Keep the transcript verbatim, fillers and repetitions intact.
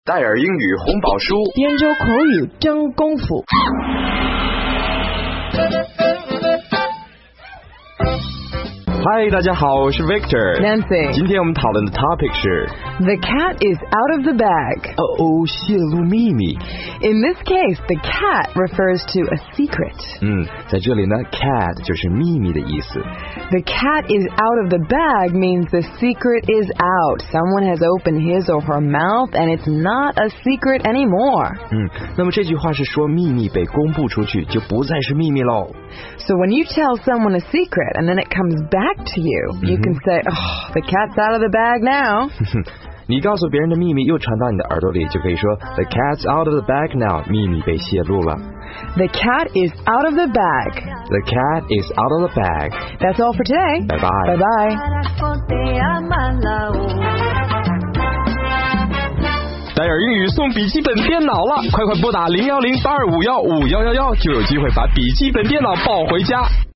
戴尔英语红宝书， 研究口语真功夫。 嗨，大家好，我是 Victor。Nancy。今天我们讨论的 topic 是 The cat is out of the bag. 哦哦，泄露秘密。 In this case, the cat refers to a secret. 嗯，在这里呢 ，cat 就是秘密的意思。 The cat is out of the bag means the secret is out. Someone has opened his or her mouth, and it's not a secret anymore. 嗯，那么这句话是说秘密被公布出去，就不再是秘密喽。 So when you tell someone a secret and then it comes back to you, you can say, oh, the cat's out of the bag now. 你告诉别人的秘密又传到你的耳朵里，就可以说 The cat's out of the bag now. 秘密被泄露了。 The cat is out of the bag. The cat is out of the bag. That's all for today. Bye bye. Bye bye. 戴尔英语送笔记本电脑了，快快拨打零幺零八二五幺五幺幺幺，就有机会把笔记本电脑抱回家。